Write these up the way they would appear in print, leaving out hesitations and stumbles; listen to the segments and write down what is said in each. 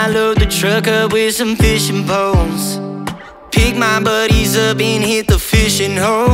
I load the truck up with some fishing poles, pick my buddies up and hit the fishing hole.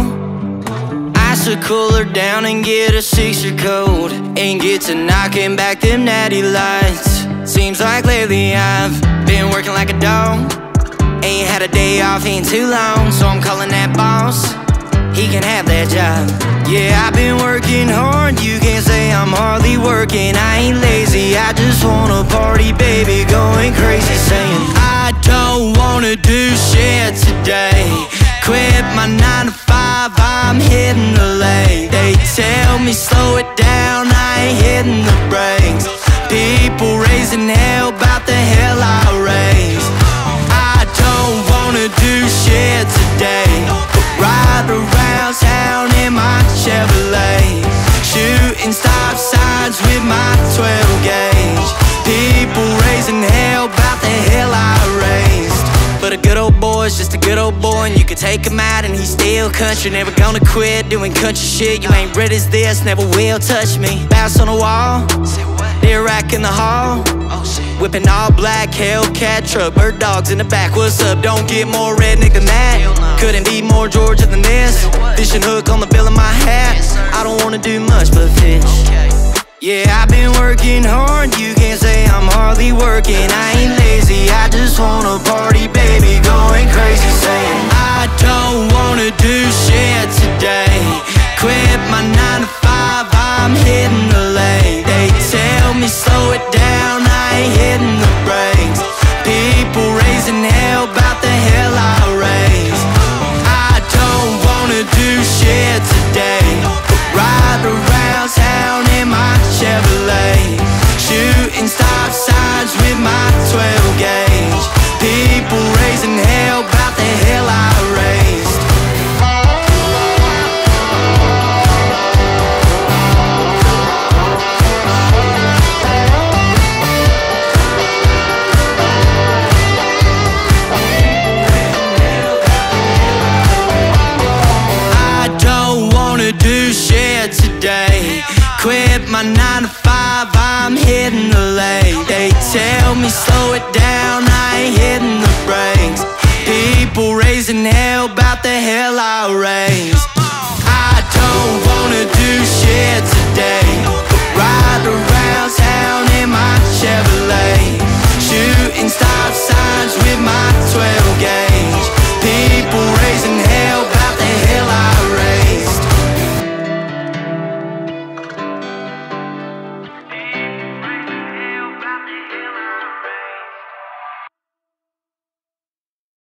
Ice a cooler down and get a sixer cold, and get to knocking back them natty lights. Seems like lately I've been working like a dog, ain't had a day off in too long, so I'm calling that boss, he can have that job. Yeah, I've been working hard, you can't say I'm hardly working. I ain't lazy, I just wanna party, baby, going crazy, saying I don't wanna do shit today. Quit my 9 to 5, I'm hitting the lake. They tell me slow it down, I ain't hitting the brakes. People raising hell about the hell I raise. I don't wanna do shit today, but ride around town in my Chevrolet, shooting stop signs with my 12 gauge. People raising hell about the hell I raised. But a good old boy's just a good old boy, and you can take him out and he's still country. Never gonna quit doing country shit. You ain't ready as this, never will touch me. Bounce on the wall, they're racking the hall, whipping all black Hellcat truck, bird dogs in the back. What's up? Don't get more redneck than that. Couldn't be more Georgia than this. Fishing hook on the bill of my hat. I don't wanna do much but fish. Yeah, I've been working hard, you can't say I'm hardly working. I ain't lazy, I just wanna party, baby, going crazy, saying I don't wanna do shit today. Quit my 9 to 5, I'm hitting the lake. They tell me slow it down, I ain't hitting the brakes. People raising hell about the hell I raise. I don't wanna do shit today, but ride around town in my Chevrolet, shooting stop signs with my 12 gauge. People raising hell about the hell I raised. I don't wanna do shit today. Quit my 9 to 5, I'm hitting the lake. They tell me slow it down, I ain't hitting the brakes. People raising hell about the hell I raised.